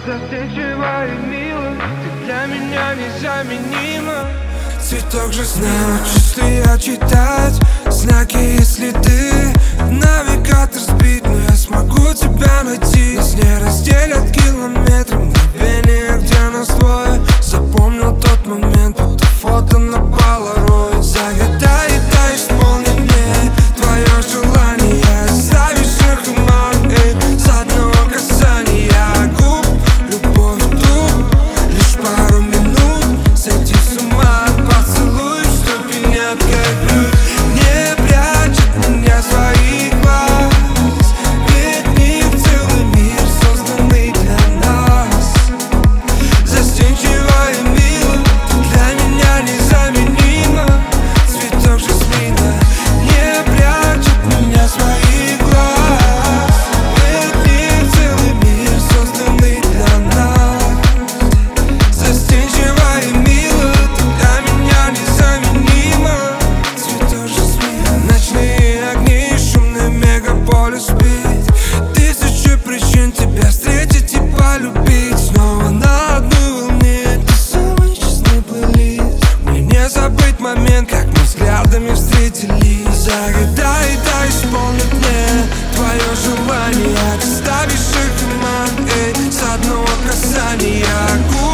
Застенчива и мила, ты для меня незаменима. Цветок жизни научишься я читать знаки, если ты навигатор сбит, но я смогу тебя найти. Нас не разделят километры, мгновение, где нас двое. Запомнил тот момент, будто фото на полароид. Загадай, дай исполни мне твое желание. Зависших туман, с одного касания губ. Любовь тут лишь пару минут, сойти с ума от поцелуев, чтоб меня открыть. Не прячет меня своих глаз, ведь в них целый мир, созданный для нас. Застенчива и мила, ты для меня незаменима. Цветок жасмина не прячет меня своих глаз, ведь в них целый мир, созданный для нас. Застенчива и мила, ты для меня незаменима. Цветок жасмина. Ночные огни, шумный мегаполис спит. Тысячи причин тебя встретить и полюбить. Снова на одной волне, ты самый честный плейлист. Мне не забыть момент, как мы взглядами встретились. Загадай, дай исполнить мне твое желание. Ты ставишь их туман, с одного касания губ.